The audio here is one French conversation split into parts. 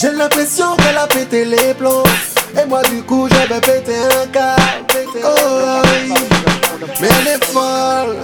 J'ai l'impression qu'elle a pété les plombs. Et moi du coup je vais péter un câble. Oh, mais elle est folle.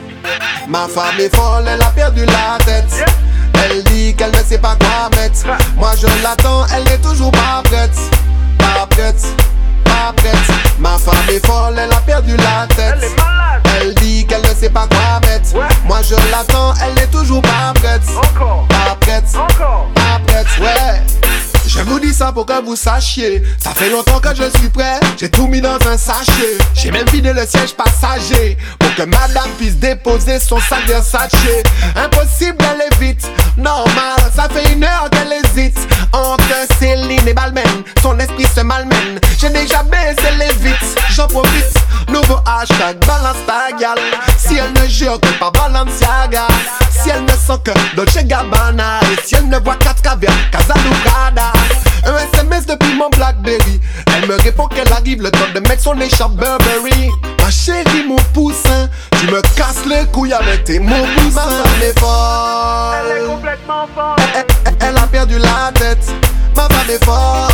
Ma femme est folle, elle a perdu la tête. Elle dit qu'elle ne sait pas quoi mettre. Moi je l'attends, elle n'est toujours pas prête. Pas prête, pas prête. Ma femme est folle, elle a perdu la tête. Elle est malade. Elle dit qu'elle ne sait pas quoi mettre. Moi je l'attends, elle n'est toujours pas prête. Encore. Pas prête, Encore. pas prête, ouais. Je vous dis ça pour que vous sachiez. Ça fait longtemps que je suis prêt. J'ai tout mis dans un sachet. J'ai même vidé le siège passager pour que madame puisse déposer son sac Versace. Impossible, elle est vite. Normal, ça fait 1 heure qu'elle hésite. Entre Céline et Balmain, son esprit se malmène. J'ai déjà baissé les vitres, j'en profite. Nouveau hashtag, balance ta gueule. Si elle ne jure que par Balenciaga, si elle ne sent que Dolce Gabbana, et si elle ne voit 4 caviar, Casalucada. Un SMS depuis mon Blackberry. Elle me répond qu'elle arrive, le temps de mettre son écharpe Burberry. Ma chérie, mon poussin, tu me casses les couilles avec tes mots poussins. Ma femme est folle. Elle est complètement folle. Elle a perdu la tête. Ma femme est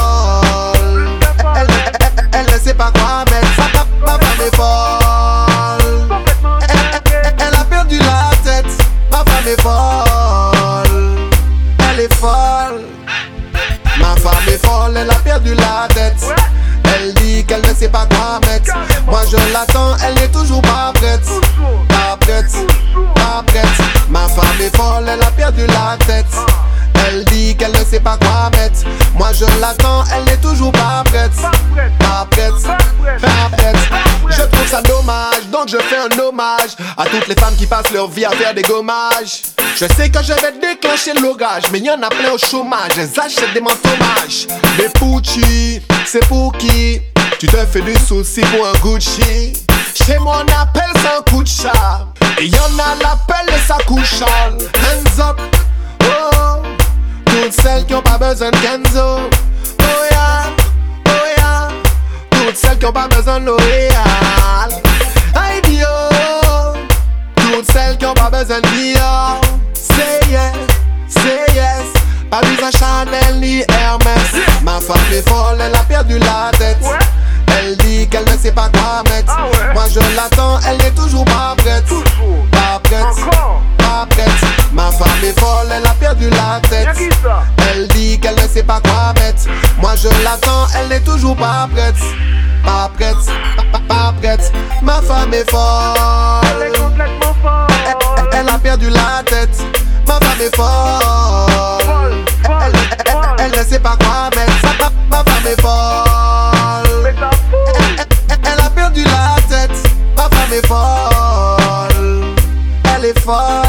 folle. Elle ne sait pas quoi mettre. Ma femme est folle. Complètement Elle a perdu la tête. Ma femme est folle. Elle est folle. Ma femme est folle, elle a perdu la tête. Elle dit qu'elle ne sait pas quoi mettre. Moi je l'attends, elle n'est toujours pas prête. Pas prête, pas prête. Ma femme est folle, elle a perdu la tête. Elle dit qu'elle ne sait pas quoi mettre. Moi je l'attends, elle n'est toujours pas prête. Pas prête, pas prête. Je trouve ça dommage, donc je fais un hommage à toutes les femmes qui passent leur vie à faire des gommages. Je sais que je vais déclencher l'orage, mais y'en a plein au chômage. Elles achètent des manteaux-mages. Mais Pucci, c'est pour qui? Tu te fais des soucis pour un Gucci. Chez moi on appelle ça un coup de chat. Et y'en a l'appel et ça couche. Hands up, oh. Toutes celles qui ont pas besoin de Kenzo. Oh yeah, oh yeah. Toutes celles qui ont pas besoin de L'Oréal. Idio. Toutes celles qui ont pas besoin de Dior. Say yes, say yes. Pas besoin Chanel ni Hermès. Ma femme est folle, elle a perdu la tête. Elle dit qu'elle ne sait pas quoi mettre. Moi je l'attends, elle n'est toujours pas prête. Pas prête, pas prête. Ma femme est folle, elle a perdu la tête. Elle dit qu'elle ne sait pas quoi mettre. Moi je l'attends, elle n'est toujours pas prête. Pas prête, pas prête. Ma femme est folle. Elle est complètement folle. Elle a perdu la tête. Ma femme est folle. Elle ne sait pas quoi mettre. Ma femme est folle. Elle a perdu la tête. Ma femme est folle. Elle est folle.